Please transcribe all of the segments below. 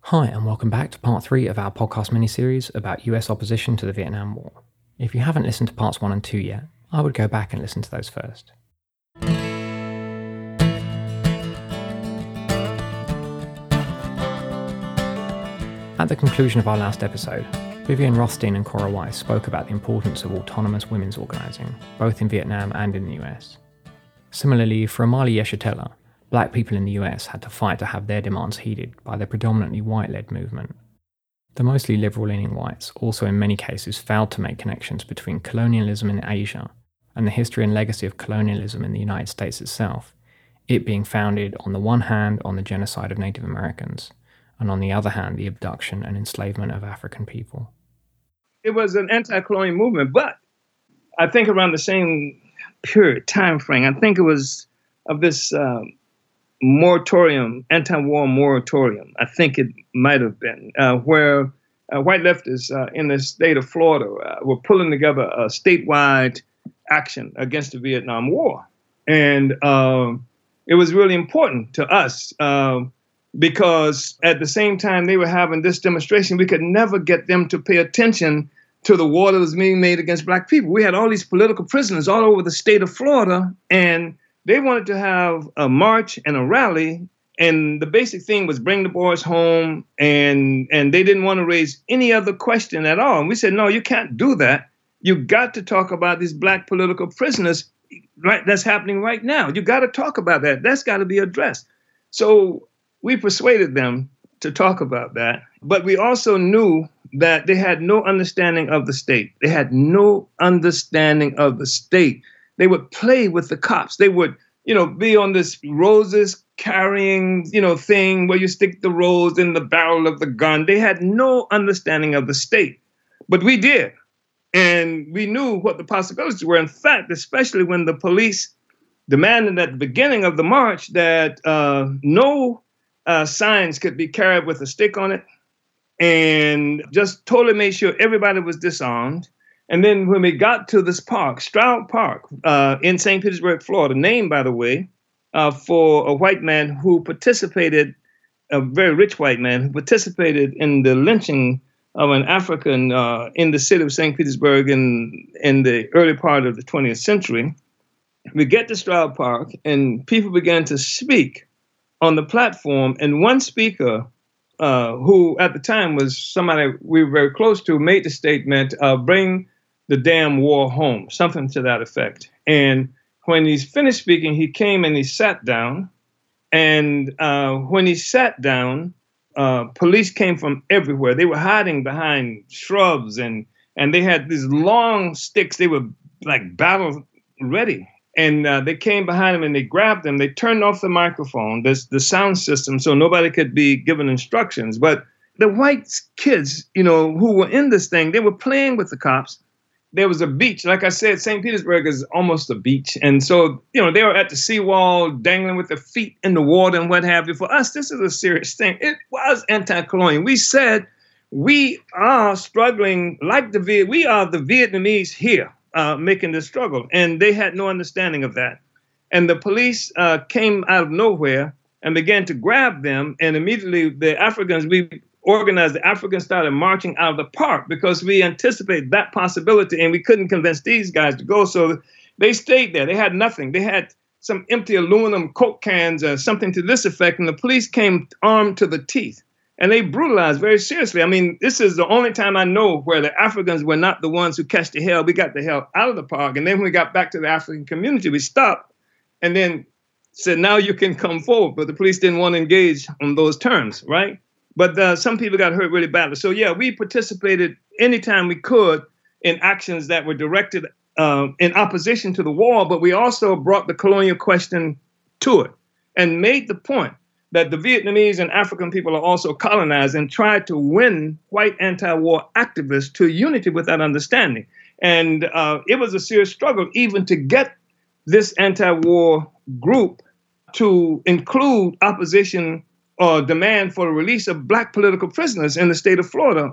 Hi, and welcome back to part 3 of our podcast mini-series about US opposition to the Vietnam War. If you haven't listened to parts 1 and 2 yet, I would go back and listen to those first. At the conclusion of our last episode, Vivian Rothstein and Cora Weiss spoke about the importance of autonomous women's organising, both in Vietnam and in the US. Similarly, for Omali Yeshitela, black people in the US had to fight to have their demands heeded by the predominantly white-led movement. The mostly liberal-leaning whites also in many cases failed to make connections between colonialism in Asia and the history and legacy of colonialism in the United States itself, it being founded on the one hand on the genocide of Native Americans, and on the other hand the abduction and enslavement of African people. It was an anti-colonial movement, but I think around the same time frame, I think it was of this moratorium, anti-war moratorium, I think it might have been, where white leftists in the state of Florida were pulling together a statewide action against the Vietnam War. And it was really important to us because at the same time they were having this demonstration, we could never get them to pay attention to the war that was being made against black people. We had all these political prisoners all over the state of Florida, and they wanted to have a march and a rally, and the basic thing was bring the boys home, and they didn't want to raise any other question at all. And we said, no, you can't do that. You got to talk about these black political prisoners right that's happening right now. You got to talk about that. That's got to be addressed. So we persuaded them to talk about that. But we also knew that they had no understanding of the state. They had no understanding of the state. They would play with the cops. They would, be on this roses carrying, thing where you stick the rose in the barrel of the gun. They had no understanding of the state. But we did. And we knew what the possibilities were. In fact, especially when the police demanded at the beginning of the march that no signs could be carried with a stick on it, and just totally made sure everybody was disarmed. And then when we got to this park, Stroud Park, in St. Petersburg, Florida, named, by the way, for a white man who participated, a very rich white man who participated in the lynching of an African in the city of St. Petersburg in the early part of the 20th century. We get to Stroud Park, and people began to speak on the platform, and one speaker, who at the time was somebody we were very close to, made the statement, bring the damn war home, something to that effect. And when he's finished speaking, he came and he sat down. And when he sat down, police came from everywhere. They were hiding behind shrubs, and they had these long sticks. They were like battle ready. And they came behind him and they grabbed him. They turned off the microphone, the sound system, so nobody could be given instructions. But the white kids, who were in this thing, they were playing with the cops. There was a beach. Like I said, St. Petersburg is almost a beach. And so, they were at the seawall dangling with their feet in the water and what have you. For us, this is a serious thing. It was anti-colonial. We said we are struggling like we are the Vietnamese here. Making this struggle. And they had no understanding of that. And the police came out of nowhere and began to grab them. And immediately we organized, the Africans started marching out of the park because we anticipated that possibility and we couldn't convince these guys to go. So they stayed there. They had nothing. They had some empty aluminum Coke cans or something to this effect. And the police came armed to the teeth. And they brutalized very seriously. I mean, this is the only time I know where the Africans were not the ones who catch the hell. We got the hell out of the park. And then when we got back to the African community, we stopped and then said, now you can come forward. But the police didn't want to engage on those terms, right? But some people got hurt really badly. So, yeah, we participated anytime we could in actions that were directed in opposition to the war. But we also brought the colonial question to it and made the point that the Vietnamese and African people are also colonized, and tried to win white anti-war activists to unity with that understanding. And it was a serious struggle even to get this anti-war group to include opposition or demand for the release of black political prisoners in the state of Florida.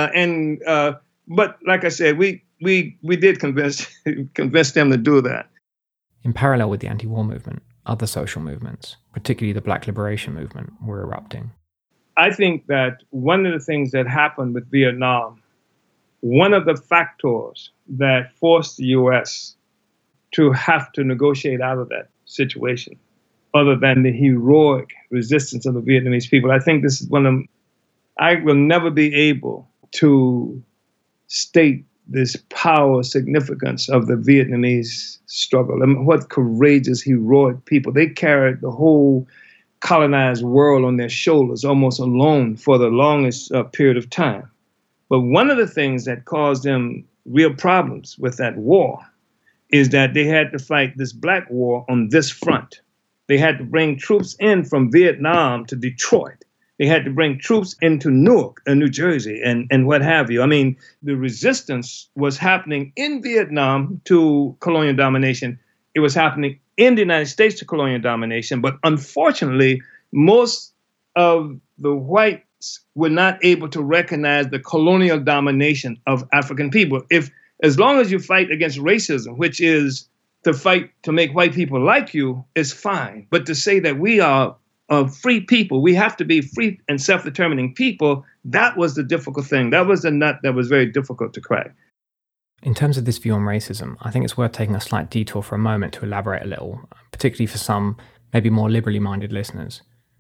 But like I said, we did convince them to do that. In parallel with the anti-war movement, other social movements, particularly the Black Liberation Movement, were erupting. I think that one of the things that happened with Vietnam, one of the factors that forced the U.S. to have to negotiate out of that situation, other than the heroic resistance of the Vietnamese people, I think this is one of them. I will never be able to state this power significance of the Vietnamese struggle. I mean, what courageous, heroic people. They carried the whole colonized world on their shoulders, almost alone for the longest period of time. But one of the things that caused them real problems with that war is that they had to fight this black war on this front. They had to bring troops in from Vietnam to Detroit. They had to bring troops into Newark, New Jersey, and what have you. I mean, the resistance was happening in Vietnam to colonial domination. It was happening in the United States to colonial domination. But unfortunately, most of the whites were not able to recognize the colonial domination of African people. As long as you fight against racism, which is to fight to make white people like you, is fine. But to say that we are free people, we have to be free and self-determining people, that was the difficult thing. That was the nut that was very difficult to crack. In terms of this view on racism, I think it's worth taking a slight detour for a moment to elaborate a little, particularly for some maybe more liberally minded listeners.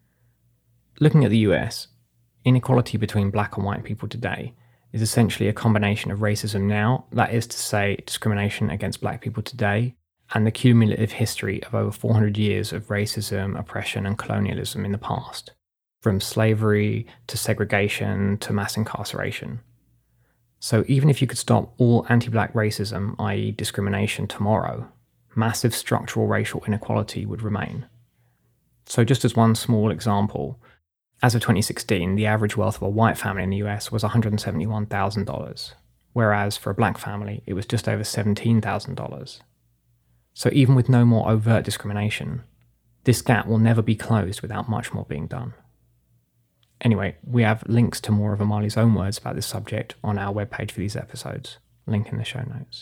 Looking at the US, inequality between black and white people today is essentially a combination of racism now, that is to say, discrimination against black people today, and the cumulative history of over 400 years of racism, oppression, and colonialism in the past, from slavery to segregation to mass incarceration. So even if you could stop all anti-black racism, i.e. discrimination, tomorrow, massive structural racial inequality would remain. So just as one small example, as of 2016, the average wealth of a white family in the US was $171,000, whereas for a black family, it was just over $17,000. So even with no more overt discrimination, this gap will never be closed without much more being done. Anyway, we have links to more of Omali's own words about this subject on our webpage for these episodes, link in the show notes.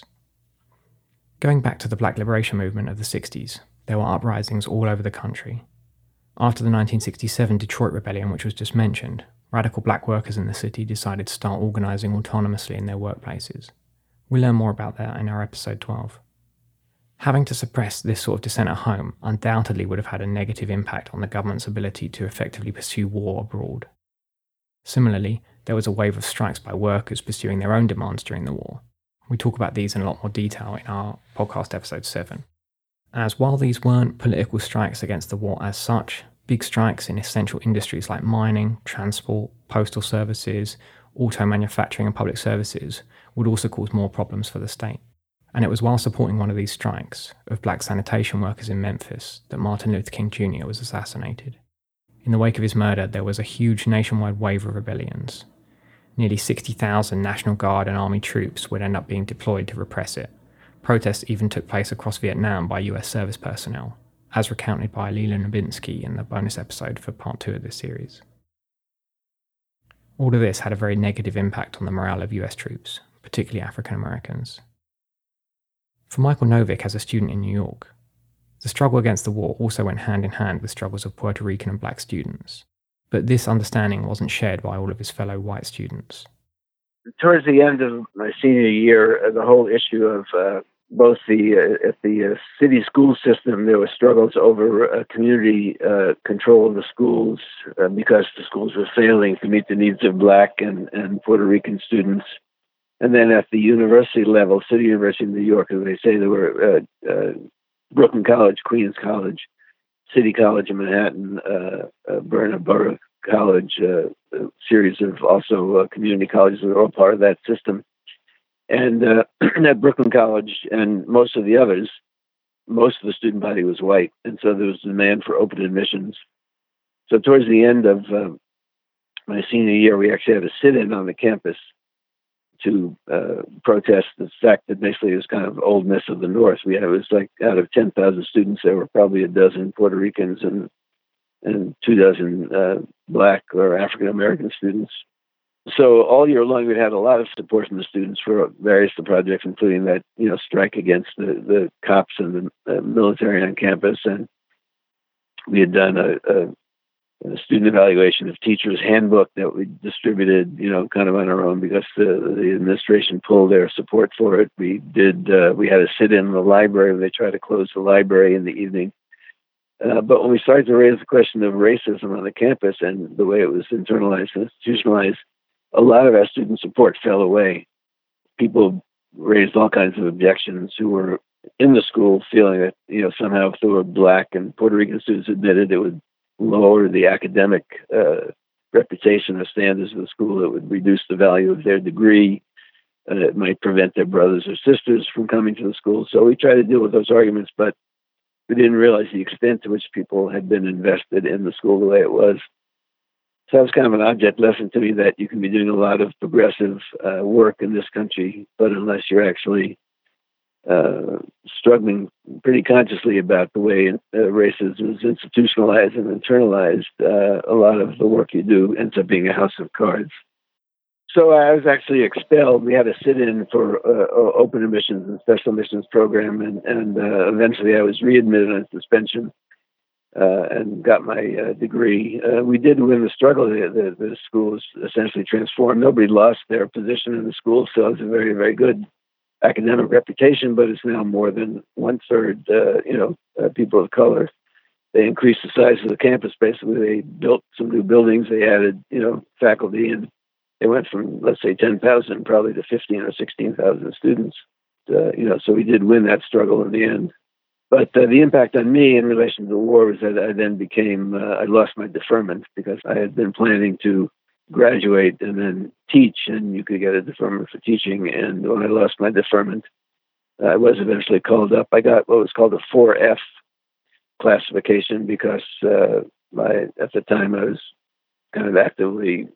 Going back to the Black Liberation Movement of the 60s, there were uprisings all over the country. After the 1967 Detroit Rebellion, which was just mentioned, radical black workers in the city decided to start organising autonomously in their workplaces. We learn more about that in our episode 12. Having to suppress this sort of dissent at home undoubtedly would have had a negative impact on the government's ability to effectively pursue war abroad. Similarly, there was a wave of strikes by workers pursuing their own demands during the war. We talk about these in a lot more detail in our podcast episode 7. As while these weren't political strikes against the war as such, big strikes in essential industries like mining, transport, postal services, auto manufacturing and public services would also cause more problems for the state. And it was while supporting one of these strikes of black sanitation workers in Memphis that Martin Luther King Jr. was assassinated. In the wake of his murder, there was a huge nationwide wave of rebellions. Nearly 60,000 National Guard and Army troops would end up being deployed to repress it. Protests even took place across Vietnam by US service personnel, as recounted by Leland Nobinsky in the bonus episode for part 2 of this series. All of this had a very negative impact on the morale of US troops, particularly African Americans. For Michael Novick as a student in New York, the struggle against the war also went hand in hand with struggles of Puerto Rican and black students, but this understanding wasn't shared by all of his fellow white students. Towards the end of my senior year, the whole issue of both at the city school system, there were struggles over community control of the schools because the schools were failing to meet the needs of black and Puerto Rican students. And then at the university level, City University of New York, as they say, there were Brooklyn College, Queens College, City College in Manhattan, Borough College, a series of also community colleges that were all part of that system. And at Brooklyn College and most of the others, most of the student body was white. And so there was demand for open admissions. So towards the end of my senior year, we actually had a sit-in on the campus to protest the fact that basically it was kind of oldness of the North. It was like out of 10,000 students, there were probably a dozen Puerto Ricans and 24 black or African American students. So all year long, we had a lot of support from the students for various projects, including that strike against the cops and the military on campus, and we had done a a student evaluation of teachers handbook that we distributed, kind of on our own because the administration pulled their support for it. We had a sit-in the library where they tried to close the library in the evening. But when we started to raise the question of racism on the campus and the way it was internalized and institutionalized, a lot of our student support fell away. People raised all kinds of objections who were in the school feeling that, somehow if there were Black and Puerto Rican students admitted, it would lower the academic reputation or standards of the school. It would reduce the value of their degree. It might prevent their brothers or sisters from coming to the school. So we tried to deal with those arguments, but we didn't realize the extent to which people had been invested in the school the way it was. So that was kind of an object lesson to me that you can be doing a lot of progressive work in this country, but unless you're actually struggling pretty consciously about the way racism is institutionalized and internalized, a lot of the work you do ends up being a house of cards. So I was actually expelled. We had a sit-in for open admissions and special admissions program, and eventually I was readmitted on suspension and got my degree. We did win the struggle. The school was essentially transformed. Nobody lost their position in the school, so it was a very, very good academic reputation, but it's now more than 1/3, people of color. They increased the size of the campus. Basically, they built some new buildings. They added, faculty, and they went from, let's say, 10,000 probably to 15 or 16,000 students. So we did win that struggle in the end. But the impact on me in relation to the war was that I then I lost my deferment because I had been planning to graduate and then teach, and you could get a deferment for teaching. And when I lost my deferment, I was eventually called up. I got what was called a 4F classification because at the time I was kind of actively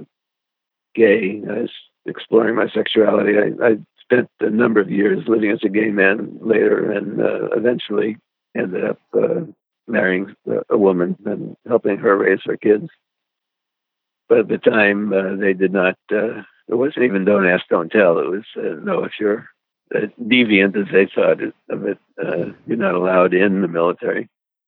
gay. I was exploring my sexuality. I spent a number of years living as a gay man later, and eventually ended up marrying a woman and helping her raise her kids. But at the time, they did not, it wasn't even don't ask, don't tell. It was, no, if you're deviant, as they thought of it, you're not allowed in the military.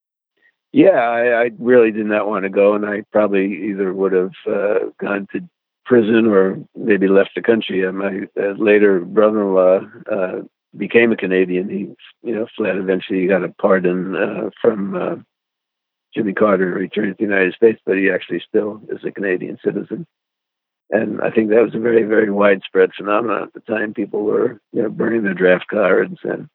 Yeah, I really did not want to go, and I probably either would have gone to prison or maybe left the country. My later brother-in-law became a Canadian. He, fled. Eventually, he got a pardon from Jimmy Carter and returned to the United States, but he actually still is a Canadian citizen. And I think that was a very, very widespread phenomenon at the time. People were, burning their draft cards and,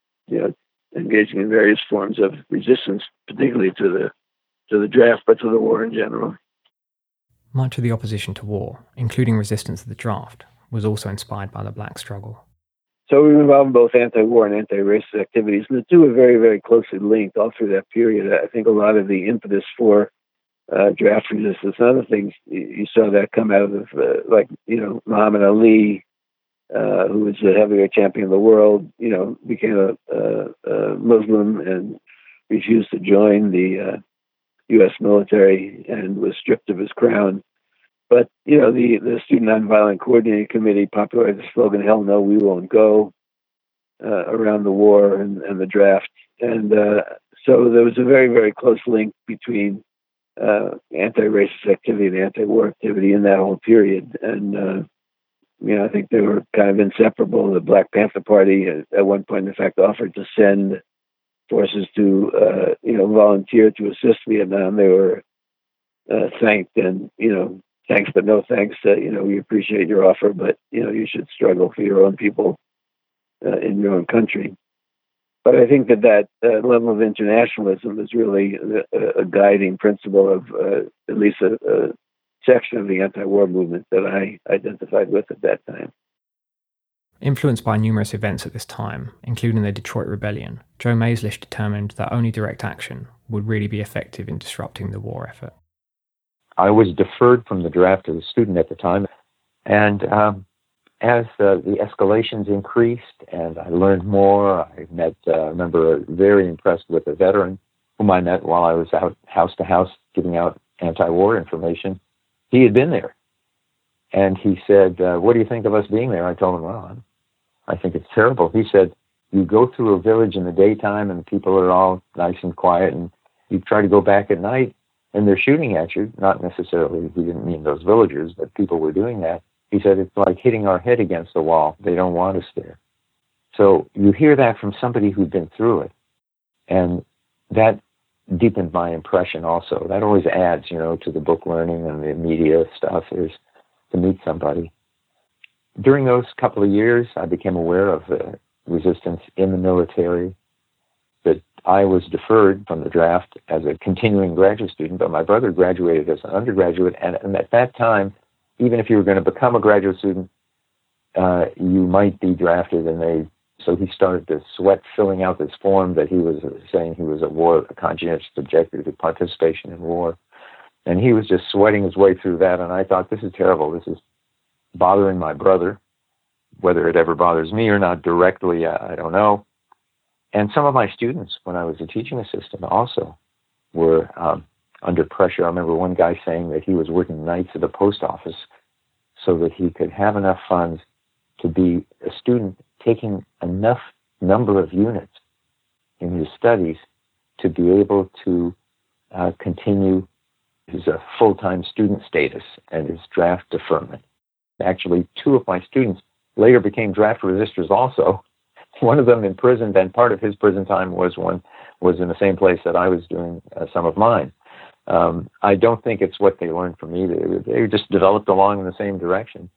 engaging in various forms of resistance, particularly to the draft, but to the war in general. Much of the opposition to war, including resistance to the draft, was also inspired by the Black struggle. So we were involved in both anti-war and anti-racist activities, and the two are very, very closely linked all through that period. I think a lot of the impetus for draft resistance and other things, you saw that come out of, Muhammad Ali, who was the heavyweight champion of the world, became a Muslim and refused to join the U.S. military and was stripped of his crown. But, the Student Nonviolent Coordinating Committee popularized the slogan, "Hell no, we won't go," around the war and the draft. And so there was a very, very close link between anti-racist activity and anti-war activity in that whole period. And, I think they were kind of inseparable. The Black Panther Party at one point, in fact, offered to send forces to, volunteer to assist Vietnam. They were thanked and, thanks, but no thanks. We appreciate your offer, but, you should struggle for your own people in your own country. But I think that level of internationalism is really a guiding principle of at least a section of the anti-war movement that I identified with at that time. Influenced by numerous events at this time, including the Detroit Rebellion, Joe Maislish determined that only direct action would really be effective in disrupting the war effort. I was deferred from the draft as a student at the time, and as the escalations increased and I learned more, I remember very impressed with a veteran whom I met while I was out house to house giving out anti-war information. He had been there, and he said, "What do you think of us being there?" I told him, "Well, I think it's terrible." He said, "You go through a village in the daytime and the people are all nice and quiet, and you try to go back at night, and they're shooting at you, not necessarily, he didn't mean those villagers, but people were doing that. He said, it's like hitting our head against the wall. They don't want us there. So you hear that from somebody who'd been through it. And that deepened my impression also. That always adds, to the book learning and the media stuff, is to meet somebody. During those couple of years, I became aware of the resistance in the military, that I was deferred from the draft as a continuing graduate student, but my brother graduated as an undergraduate, and at that time, even if you were going to become a graduate student, you might be drafted, so he started to sweat filling out this form that he was saying he was a conscientious objector to participation in war. And he was just sweating his way through that, and I thought, this is terrible. This is bothering my brother. Whether it ever bothers me or not directly, I don't know. And some of my students, when I was a teaching assistant, also were under pressure. I remember one guy saying that he was working nights at the post office so that he could have enough funds to be a student taking enough number of units in his studies to be able to continue his full-time student status and his draft deferment. Actually, two of my students later became draft resistors also. One of them imprisoned, and part of his prison time was in the same place that I was doing some of mine. I don't think it's what they learned from me. They just developed along in the same direction.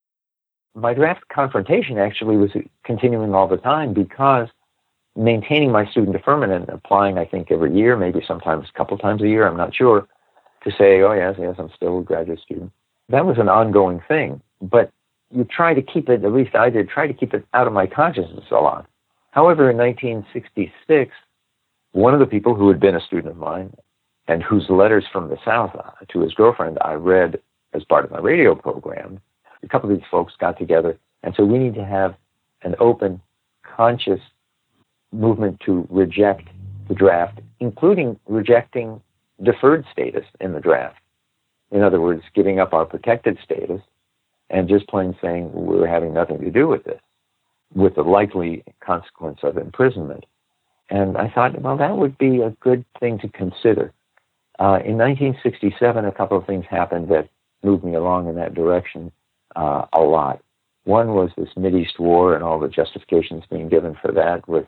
My draft confrontation actually was continuing all the time, because maintaining my student deferment and applying, I think, every year, maybe sometimes a couple times a year, I'm not sure, to say, oh, yes, I'm still a graduate student. That was an ongoing thing. But you try to keep it, at least I did, try to keep it out of my consciousness a lot. However, in 1966, one of the people who had been a student of mine and whose letters from the South to his girlfriend I read as part of my radio program, a couple of these folks got together and said, we need to have an open, conscious movement to reject the draft, including rejecting deferred status in the draft. In other words, giving up our protected status and just plain saying we're having nothing to do with this, with the likely consequence of imprisonment. And I thought, well, that would be a good thing to consider. In 1967, a couple of things happened that moved me along in that direction a lot. One was this Mideast war and all the justifications being given for that with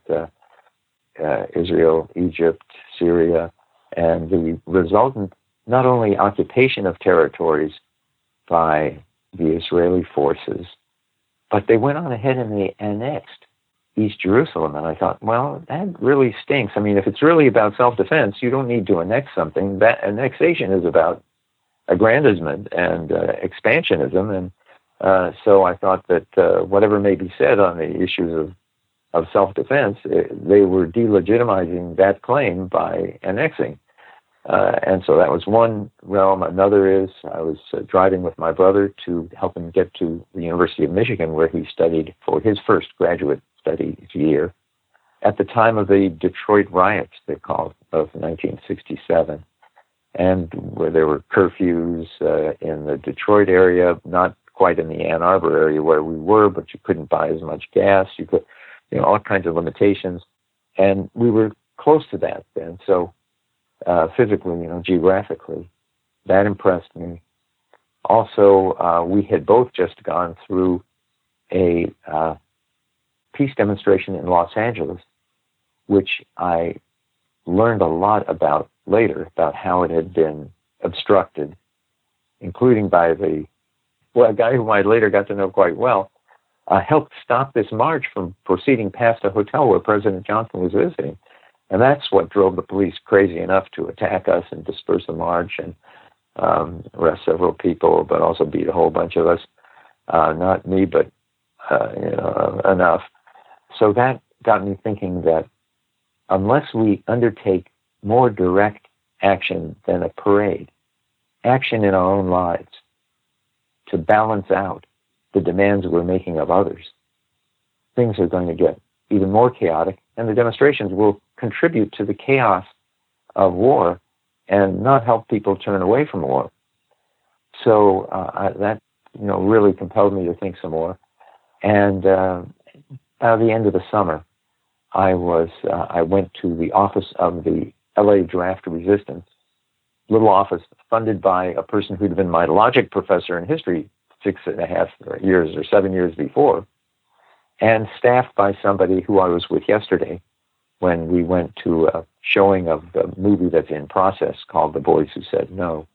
Israel, Egypt, Syria, and the resultant not only occupation of territories by the Israeli forces, but they went on ahead and they annexed East Jerusalem. And I thought, well, that really stinks. I mean, if it's really about self-defense, you don't need to annex something. That annexation is about aggrandizement and expansionism. And so I thought that whatever may be said on the issues of self-defense, they were delegitimizing that claim by annexing. And so that was one realm. Another is I was driving with my brother to help him get to the University of Michigan, where he studied for his first graduate study year at the time of the Detroit riots, they called, of 1967, and where there were curfews in the Detroit area, not quite in the Ann Arbor area where we were, but you couldn't buy as much gas. You could, all kinds of limitations. And we were close to that then. So physically, geographically, that impressed me. Also, we had both just gone through a peace demonstration in Los Angeles, which I learned a lot about later, about how it had been obstructed, including by a guy whom I later got to know quite well, helped stop this march from proceeding past a hotel where President Johnson was visiting. And that's what drove the police crazy enough to attack us and disperse the march and arrest several people, but also beat a whole bunch of us. Not me, but enough. So that got me thinking that unless we undertake more direct action than a parade, action in our own lives to balance out the demands we're making of others, things are going to get even more chaotic, and the demonstrations will contribute to the chaos of war and not help people turn away from war. So that really compelled me to think some more. And by the end of the summer, I went to the office of the LA Draft Resistance, little office funded by a person who'd been my logic professor in history 6.5 years or 7 years before, and staffed by somebody who I was with yesterday when we went to a showing of the movie that's in process called The Boys Who Said No.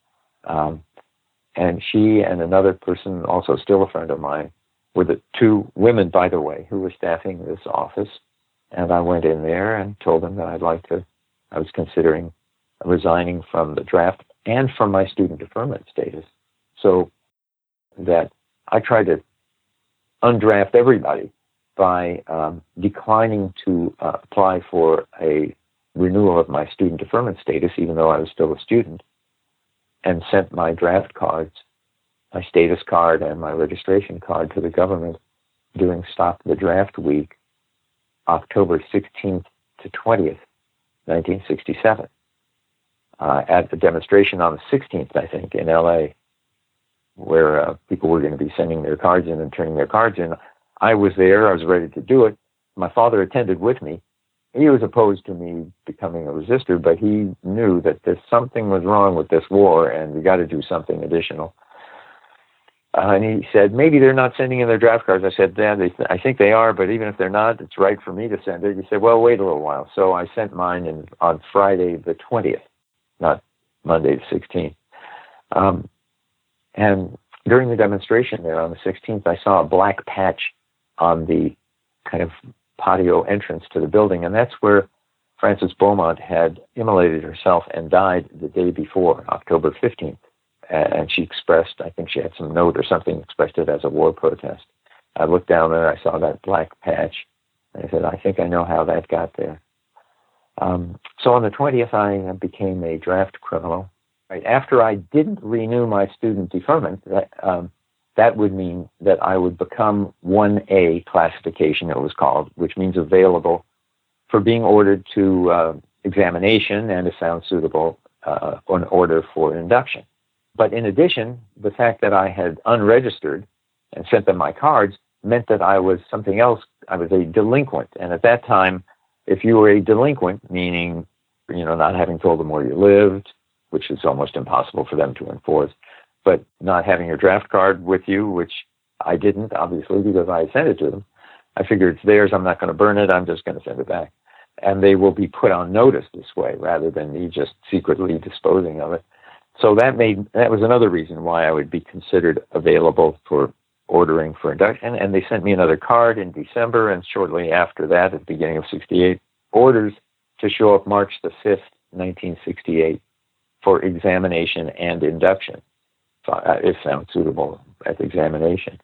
And she and another person, also still a friend of mine, were the two women, by the way, who were staffing this office. And I went in there and told them that I was considering resigning from the draft and from my student deferment status. So that I tried to undraft everybody by declining to apply for a renewal of my student deferment status, even though I was still a student, and sent my draft cards, my status card and my registration card to the government during Stop the Draft Week, October 16th to 20th, 1967, at the demonstration on the 16th, I think, in L.A., where people were going to be sending their cards in and turning their cards in. I was there. I was ready to do it. My father attended with me. He was opposed to me becoming a resistor, but he knew that something was wrong with this war and we got to do something additional. And he said, maybe they're not sending in their draft cards. I said, Dad, I think they are, but even if they're not, it's right for me to send it. He said, well, wait a little while. So I sent mine on Friday the 20th, not Monday the 16th. And during the demonstration there on the 16th, I saw a black patch on the kind of patio entrance to the building, and that's where Frances Beaumont had immolated herself and died the day before, October 15th. And she expressed, I think she had some note or something, expressed it as a war protest. I looked down there, I saw that black patch, and I said, I think I know how that got there. So on the 20th, I became a draft criminal. Right after I didn't renew my student deferment, that would mean that I would become 1A classification, it was called, which means available for being ordered to examination and, if found suitable, an order for induction. But in addition, the fact that I had unregistered and sent them my cards meant that I was something else. I was a delinquent. And at that time, if you were a delinquent, meaning, not having told them where you lived, which is almost impossible for them to enforce, but not having your draft card with you, which I didn't, obviously, because I sent it to them. I figured it's theirs. I'm not going to burn it. I'm just going to send it back. And they will be put on notice this way rather than me just secretly disposing of it. So that was another reason why I would be considered available for ordering for induction. And they sent me another card in December, and shortly after that, at the beginning of 68, orders to show up March the 5th, 1968, for examination and induction, if found suitable at the examination.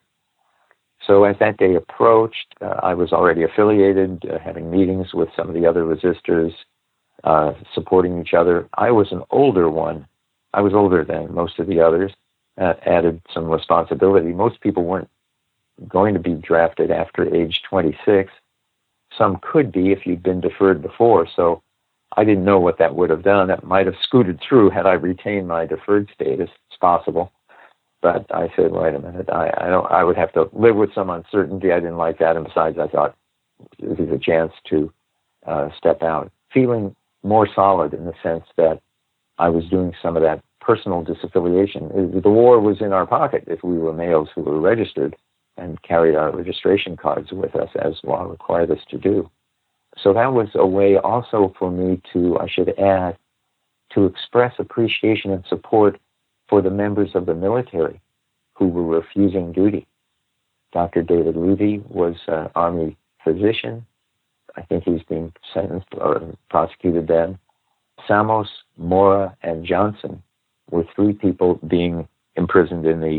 So as that day approached, I was already affiliated, having meetings with some of the other resistors, supporting each other. I was an older one. I was older than most of the others, added some responsibility. Most people weren't going to be drafted after age 26. Some could be if you'd been deferred before, so I didn't know what that would have done. That might have scooted through had I retained my deferred status. It's possible. But I said, wait a minute, I would have to live with some uncertainty. I didn't like that. And besides, I thought this is a chance to step out, feeling more solid in the sense that I was doing some of that personal disaffiliation. The war was in our pocket if we were males who were registered and carried our registration cards with us, as law required us to do. So that was a way also for me to, I should add, to express appreciation and support for the members of the military who were refusing duty. Dr. David Levy was an Army physician. I think he's being sentenced or prosecuted then. Samos, Mora, and Johnson were three people being imprisoned in the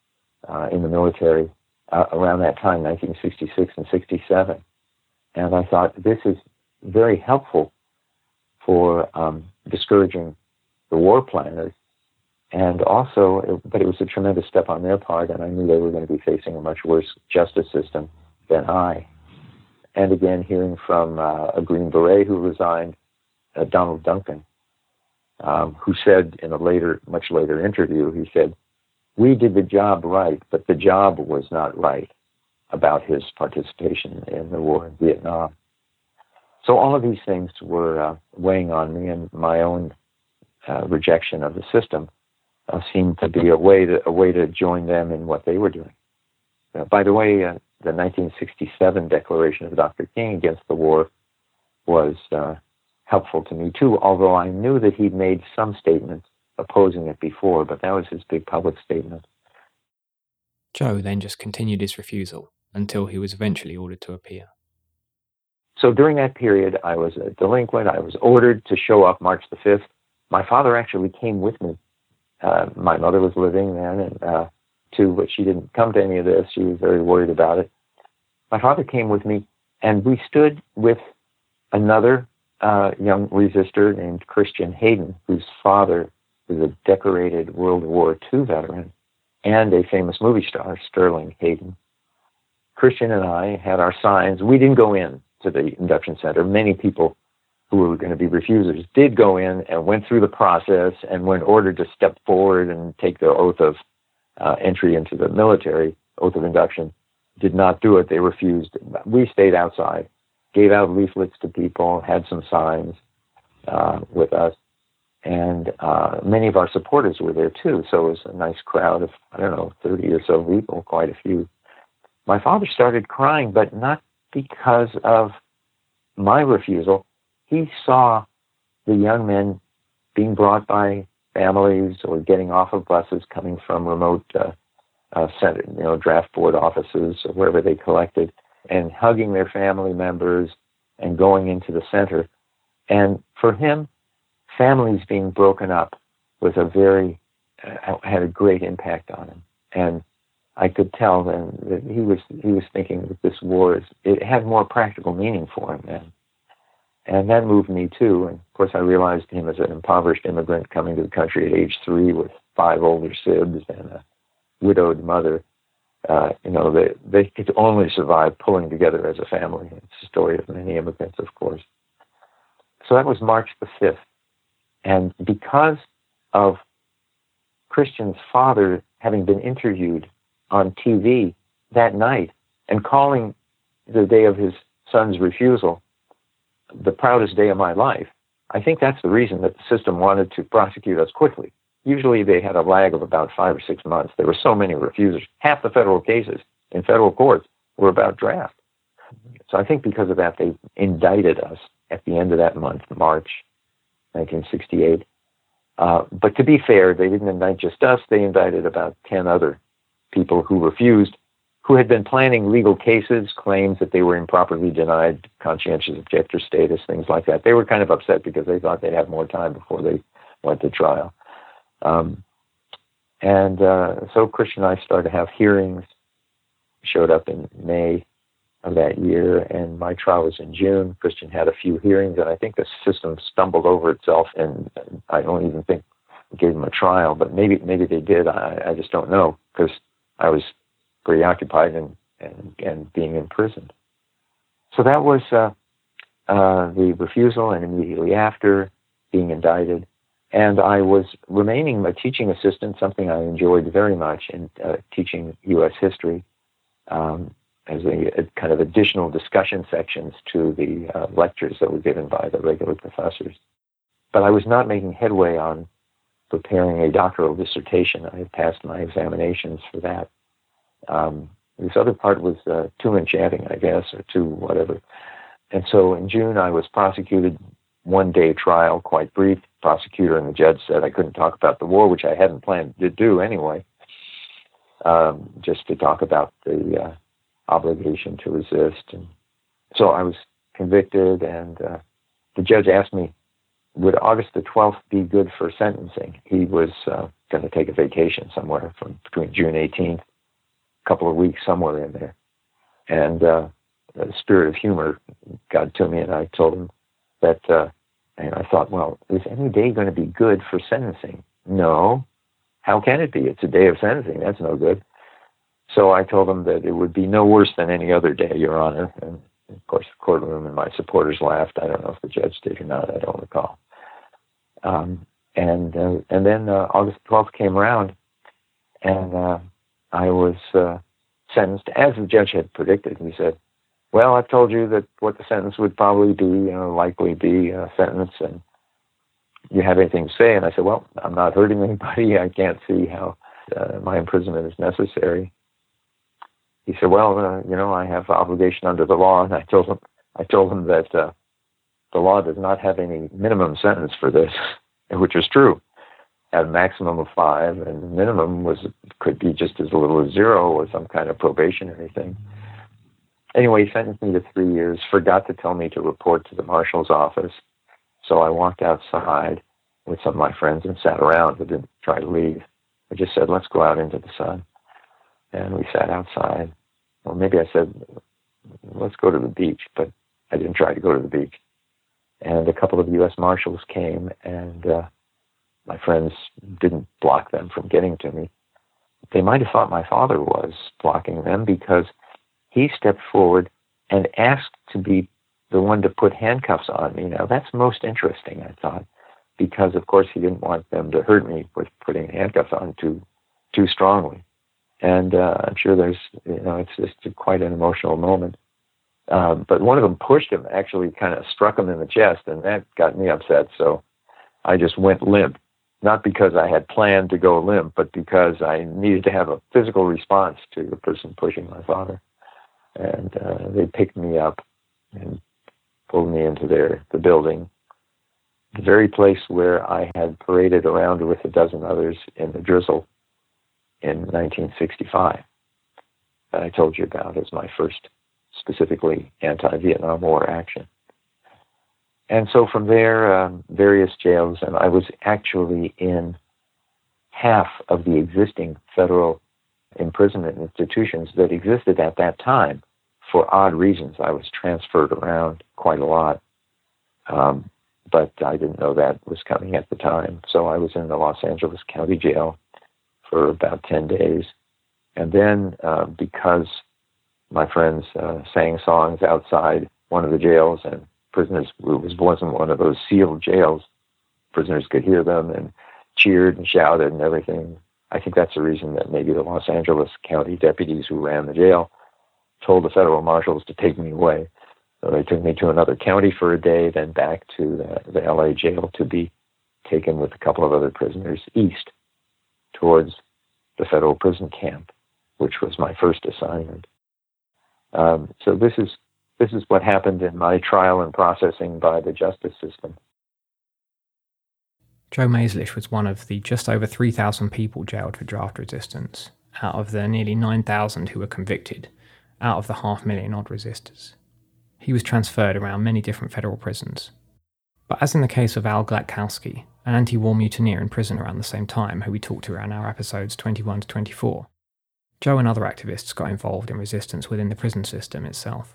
military around that time, 1966 and 67. And I thought this is very helpful for discouraging the war planners. And also, but it was a tremendous step on their part, and I knew they were going to be facing a much worse justice system than I. And again, hearing from a Green Beret who resigned, Donald Duncan, who said in a much later interview, he said, we did the job right, but the job was not right about his participation in the war in Vietnam. So all of these things were weighing on me, and my own rejection of the system seemed to be a way to join them in what they were doing. By the way, the 1967 declaration of Dr. King against the war was helpful to me too, although I knew that he'd made some statements opposing it before, but that was his big public statement. Joe then just continued his refusal until he was eventually ordered to appear. So during that period, I was a delinquent. I was ordered to show up March the 5th. My father actually came with me. My mother was living then, but she didn't come to any of this. She was very worried about it. My father came with me, and we stood with another young resistor named Christian Hayden, whose father was a decorated World War II veteran and a famous movie star, Sterling Hayden. Christian and I had our signs. We didn't go in to the induction center. Many people who were going to be refusers did go in and went through the process, and when ordered to step forward and take the oath of entry into the military, oath of induction, did not do it. They refused. We stayed outside, gave out leaflets to people, had some signs with us, and many of our supporters were there too. So it was a nice crowd of, 30 or so people, quite a few. My father started crying, but not because of my refusal. He saw the young men being brought by families or getting off of buses coming from remote center, draft board offices or wherever they collected, and hugging their family members and going into the center. And for him, families being broken up was had a great impact on him. And I could tell then that he was thinking that this war it had more practical meaning for him then. And that moved me too. And of course I realized him as an impoverished immigrant coming to the country at age 3 with 5 older sibs and a widowed mother. They could only survive pulling together as a family. It's the story of many immigrants, of course. So that was March the 5th. And because of Christian's father having been interviewed on TV that night and calling the day of his son's refusal the proudest day of my life, I think that's the reason that the system wanted to prosecute us quickly. Usually they had a lag of about 5 or 6 months. There were so many refusers. Half the federal cases in federal courts were about draft. So I think because of that, they indicted us at the end of that month, March 1968. But to be fair, they didn't indict just us. They indicted about 10 other people who refused, who had been planning legal cases, claims that they were improperly denied conscientious objector status, things like that. They were kind of upset because they thought they'd have more time before they went to trial. So Christian and I started to have hearings, showed up in May of that year, and my trial was in June. Christian had a few hearings, and I think the system stumbled over itself, and I don't even think gave him a trial, but maybe they did. I just don't know, because I was preoccupied and being imprisoned. So that was the refusal, and immediately after, being indicted. And I was remaining a teaching assistant, something I enjoyed very much, in teaching U.S. history as a kind of additional discussion sections to the lectures that were given by the regular professors. But I was not making headway on preparing a doctoral dissertation. I had passed my examinations for that. This other part was too enchanting, I guess, or too whatever. And so in June, I was prosecuted, one-day trial, quite brief. Prosecutor and the judge said I couldn't talk about the war, which I hadn't planned to do anyway, just to talk about the obligation to resist. And so I was convicted, and the judge asked me, would August the 12th be good for sentencing? He was going to take a vacation somewhere from between June 18th, a couple of weeks somewhere in there. And the spirit of humor got to me, and I told him that, and I thought, well, is any day going to be good for sentencing? No. How can it be? It's a day of sentencing. That's no good. So I told him that it would be no worse than any other day, Your Honor. And of course, the courtroom and my supporters laughed. I don't know if the judge did or not. I don't recall. And then August 12th came around, and I was sentenced as the judge had predicted. He said, well, I've told you that what the sentence would probably be, likely be a sentence, and you have anything to say? And I said, well, I'm not hurting anybody. I can't see how my imprisonment is necessary. He said, well, I have obligation under the law. And I told him that the law does not have any minimum sentence for this, which is true. At a maximum of 5, and the minimum could be just as little as 0 or some kind of probationary thing. Anyway, he sentenced me to 3 years, forgot to tell me to report to the marshal's office. So I walked outside with some of my friends and sat around. I didn't try to leave. I just said, let's go out into the sun. And we sat outside. Well, maybe I said, let's go to the beach, but I didn't try to go to the beach. And a couple of U.S. Marshals came, and my friends didn't block them from getting to me. They might have thought my father was blocking them, because he stepped forward and asked to be the one to put handcuffs on me. Now, that's most interesting, I thought, because, of course, he didn't want them to hurt me with putting handcuffs on too strongly. And I'm sure it's just quite an emotional moment. But one of them pushed him, actually kind of struck him in the chest, and that got me upset. So I just went limp, not because I had planned to go limp, but because I needed to have a physical response to the person pushing my father. And they picked me up and pulled me into the building, the very place where I had paraded around with a dozen others in the drizzle in 1965, that I told you about as my first specifically anti-Vietnam War action. And so from there, various jails, and I was actually in half of the existing federal imprisonment institutions that existed at that time. For odd reasons, I was transferred around quite a lot, but I didn't know that was coming at the time. So I was in the Los Angeles County Jail for about 10 days. And then because my friends sang songs outside one of the jails, and prisoners, it wasn't one of those sealed jails, prisoners could hear them and cheered and shouted and everything. I think that's the reason that maybe the Los Angeles County deputies who ran the jail told the federal marshals to take me away. So they took me to another county for a day, then back to the LA jail to be taken with a couple of other prisoners east towards the federal prison camp, which was my first assignment. So this is what happened in my trial and processing by the justice system. Joe Maislish was one of the just over 3,000 people jailed for draft resistance, out of the nearly 9,000 who were convicted, out of the 500,000 odd resistors. He was transferred around many different federal prisons. But as in the case of Al Glatkowski, an anti-war mutineer in prison around the same time who we talked to around our episodes 21 to 24, Joe and other activists got involved in resistance within the prison system itself.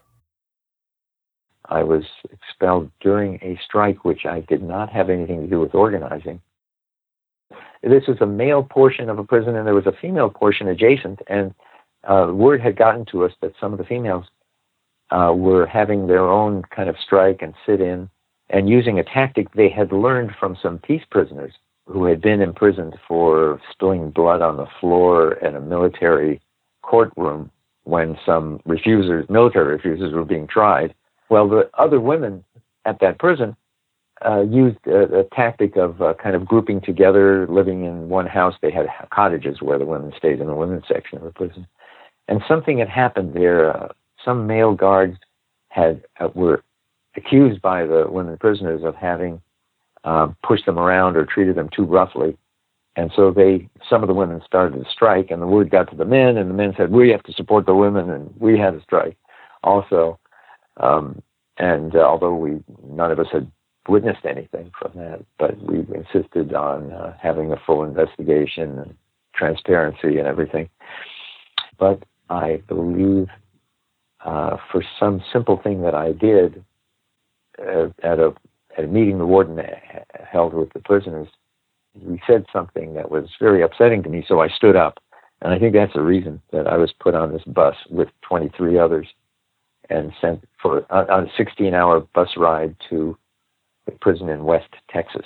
I was expelled during a strike which I did not have anything to do with organizing. This was a male portion of a prison, and there was a female portion adjacent, and word had gotten to us that some of the females were having their own kind of strike and sit-in, and using a tactic they had learned from some peace prisoners who had been imprisoned for spilling blood on the floor in a military courtroom when some military refusers were being tried. Well, the other women at that prison used a tactic of kind of grouping together, living in one house. They had cottages where the women stayed in the women's section of the prison. And something had happened there. Some male guards were accused by the women prisoners of having pushed them around or treated them too roughly. And so some of the women started to strike, and the word got to the men, and the men said, we have to support the women, and we had a strike also. And although none of us had witnessed anything from that, but we insisted on having a full investigation and transparency and everything. But I believe for some simple thing that I did at a meeting the warden held with the prisoners, he said something that was very upsetting to me, so I stood up. And I think that's the reason that I was put on this bus with 23 others and sent on a 16-hour bus ride to the prison in West Texas.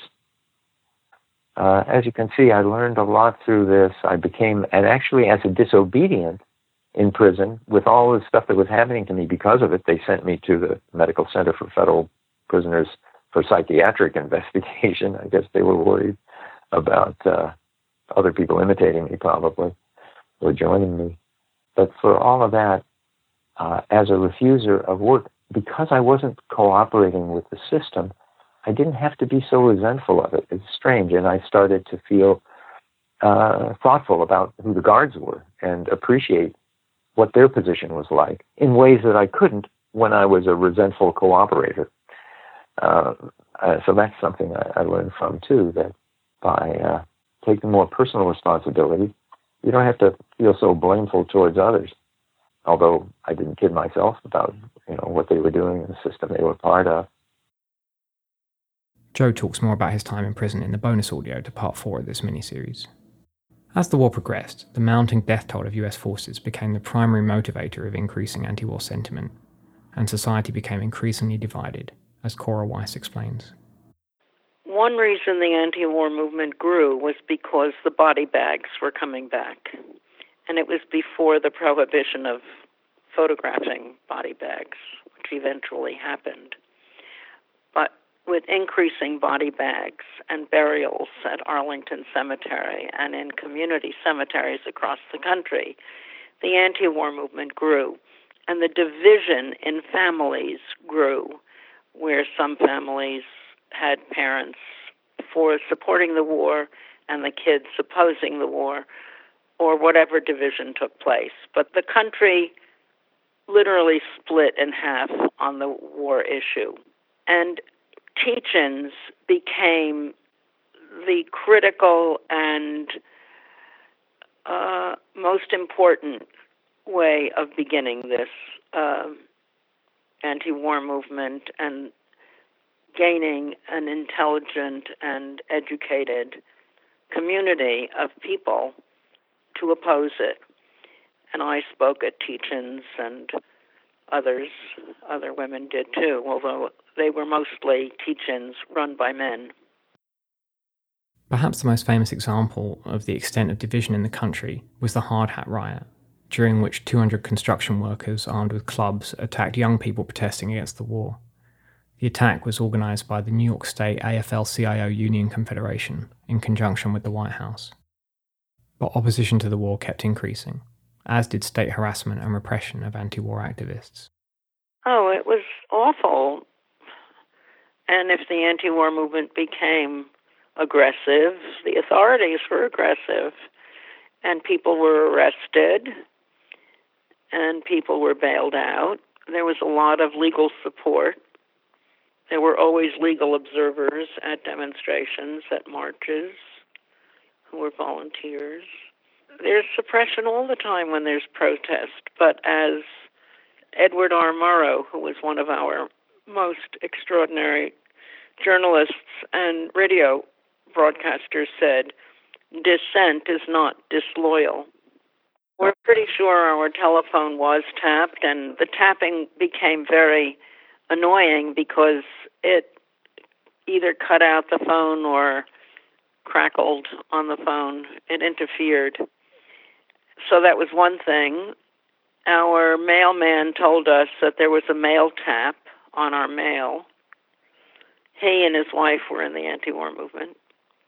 As you can see, I learned a lot through this. I became, and actually as a disobedient in prison, with all the stuff that was happening to me because of it, they sent me to the Medical Center for Federal Prisoners for psychiatric investigation. I guess they were worried about other people imitating me, probably, or joining me. But for all of that, as a refuser of work, because I wasn't cooperating with the system, I didn't have to be so resentful of it. It's strange. And I started to feel thoughtful about who the guards were and appreciate what their position was like in ways that I couldn't when I was a resentful cooperator. So that's something I learned from, too, that by taking more personal responsibility, you don't have to feel so blameful towards others. Although I didn't kid myself about, what they were doing in the system they were part of. Joe talks more about his time in prison in the bonus audio to part 4 of this miniseries. As the war progressed, the mounting death toll of US forces became the primary motivator of increasing anti-war sentiment, and society became increasingly divided, as Cora Weiss explains. One reason the anti-war movement grew was because the body bags were coming back. And it was before the prohibition of photographing body bags, which eventually happened. But with increasing body bags and burials at Arlington Cemetery and in community cemeteries across the country, the anti-war movement grew. And the division in families grew, where some families had parents for supporting the war and the kids opposing the war, or whatever division took place. But the country literally split in half on the war issue. And teach-ins became the critical and most important way of beginning this anti-war movement and gaining an intelligent and educated community of people to oppose it. And I spoke at teach-ins, and other women did too, although they were mostly teach-ins run by men. Perhaps the most famous example of the extent of division in the country was the Hard Hat Riot, during which 200 construction workers armed with clubs attacked young people protesting against the war. The attack was organised by the New York State AFL-CIO Union Confederation in conjunction with the White House. But opposition to the war kept increasing, as did state harassment and repression of anti-war activists. Oh, it was awful. And if the anti-war movement became aggressive, the authorities were aggressive, and people were arrested, and people were bailed out. There was a lot of legal support. There were always legal observers at demonstrations, at marches, who were volunteers. There's suppression all the time when there's protest, but as Edward R. Murrow, who was one of our most extraordinary journalists and radio broadcasters, said, dissent is not disloyal. We're pretty sure our telephone was tapped, and the tapping became very annoying because it either cut out the phone or crackled on the phone. It interfered. So that was one thing. Our mailman told us that there was a mail tap on our mail. He and his wife were in the anti-war movement.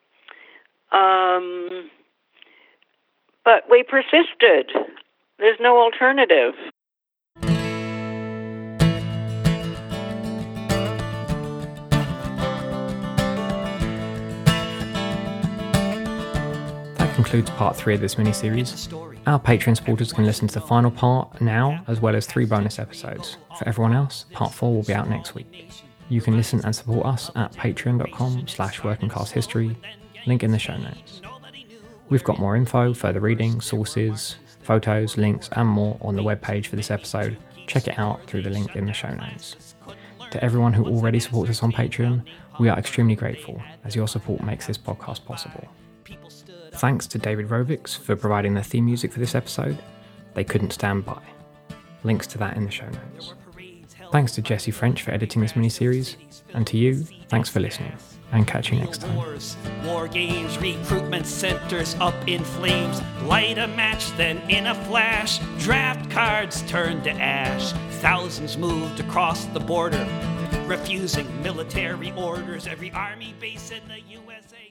But we persisted. There's no alternative. That concludes part 3 of this miniseries. Our Patreon supporters can listen to the final part now, as well as 3 bonus episodes. For everyone else, part 4 will be out next week. You can listen and support us at patreon.com/workingclasshistory, link in the show notes. We've got more info, further reading, sources, photos, links, and more on the webpage for this episode. Check it out through the link in the show notes. To everyone who already supports us on Patreon, we are extremely grateful, as your support makes this podcast possible. Thanks to David Rovics for providing the theme music for this episode. They couldn't stand by. Links to that in the show notes. Thanks to Jesse French for editing this miniseries, and to you, thanks for listening, and catch you next time. War games, recruitment centers up in flames. Light a match, then in a flash, draft cards turned to ash. Thousands moved across the border. refusing military orders, every army base in the USA.